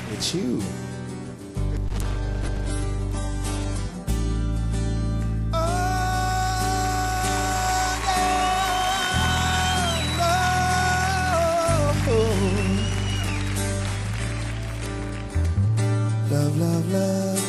It's you. Love, love, love.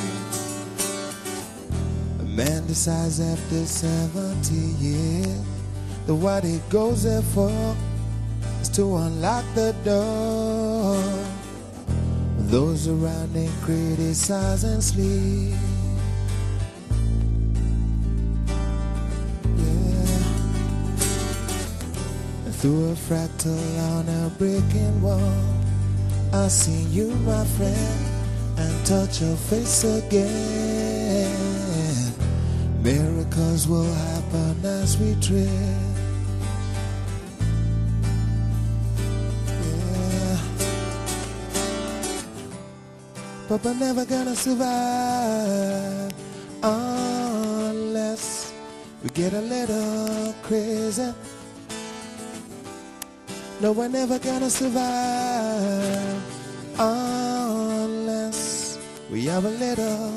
A man decides after 70 years that what he goes there for is to unlock the door. Those around him criticize and sleep. Yeah. And through a fractal on a breaking wall, I see you, my friend, and touch your face again. Miracles will happen as we tread. Yeah. But we're never gonna survive unless we get a little crazy. No, we're never gonna survive unless we have a little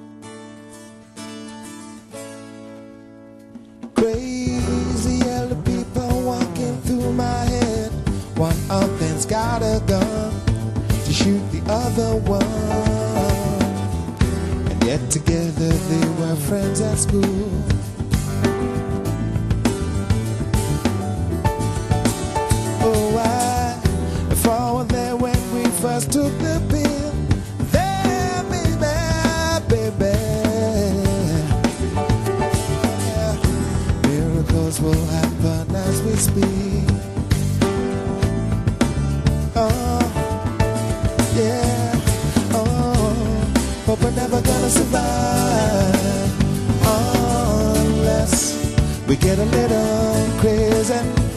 crazy yellow people walking through my head. One of them's got a gun to shoot the other one, and yet together they were friends at school. Oh, I followed there when we first took the pill. There, baby. Yeah. Miracles will happen as we speak. Oh, yeah. Oh, but we're never gonna survive unless we get a little crazy.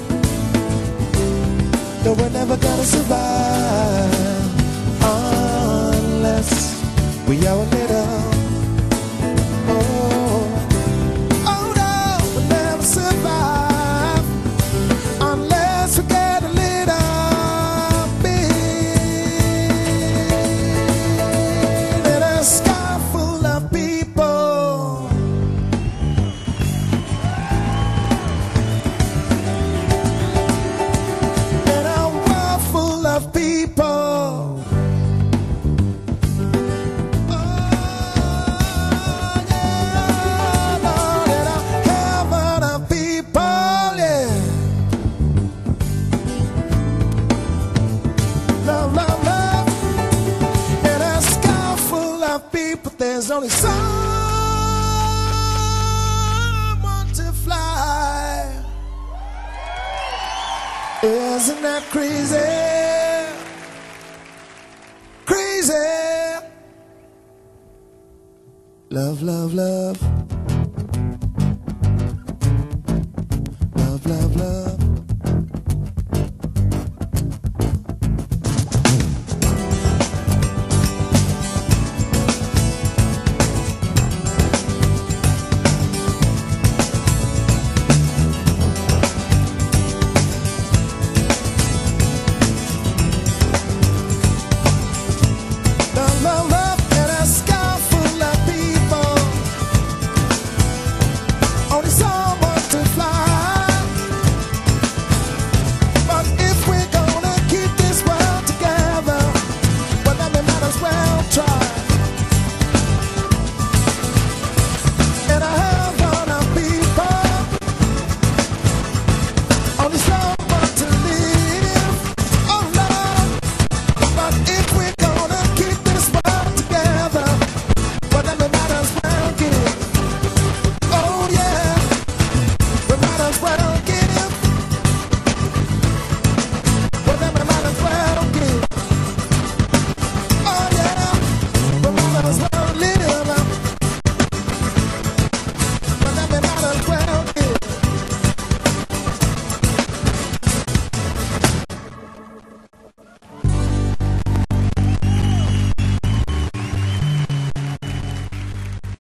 No, we're never gonna survive unless we are a little. Oh no, we'll never survive unless we get a little bit. In a sky full of people, in a world full of people. There's only someone to fly. Isn't that crazy? Crazy. Love, love, love.